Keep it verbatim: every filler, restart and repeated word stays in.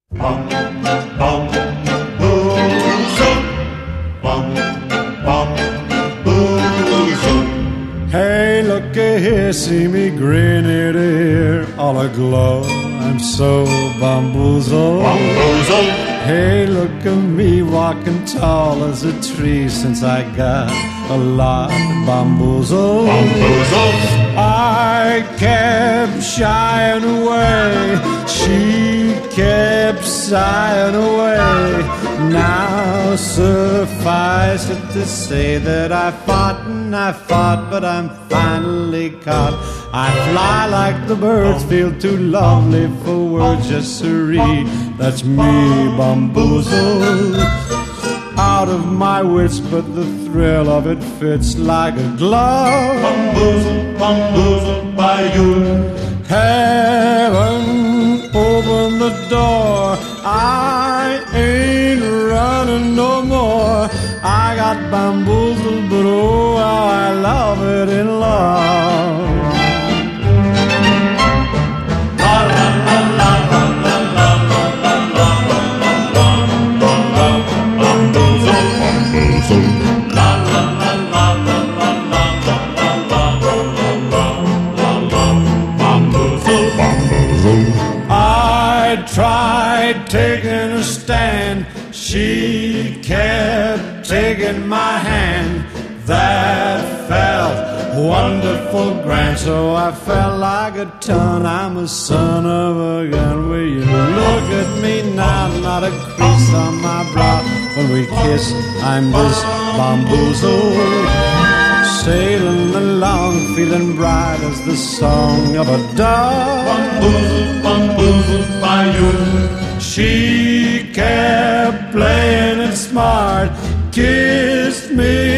Bum, bamboozle. Bum, bamboozle. Hey, looky here, see me grin ear to ear, all aglow. I'm so bamboozled. Bamboozle. Hey, look at me walking tall as a tree since I got a lot bamboozled. Bamboozle. I kept shying away, she kept sighing away. Now suffice it to say that I fought and I fought, but I'm finally caught. I fly like the birds, feel too lovely for words just to read. That's me bamboozled, out of my wits, but the thrill of it fits like a glove. Bamboozle, bamboozled by you. Heaven, open the door, I ain't running no more. I got bamboozled, but oh, how I love it in love. La la la la la la la la la la. Bamboozle, bamboozle. La la la la la la la la la la la. Bamboozle, bamboozle. I tried taking a stand, she kept taking my hand. That felt wonderful grand, so I felt like a ton. I'm a son of a gun. Will you look at me now? Not a crease on my brow. When we kiss, I'm just bamboozled, sailing along, feeling bright as the song of a dove. Bamboozle, bamboozled by you. She kept playing it smart, kissed me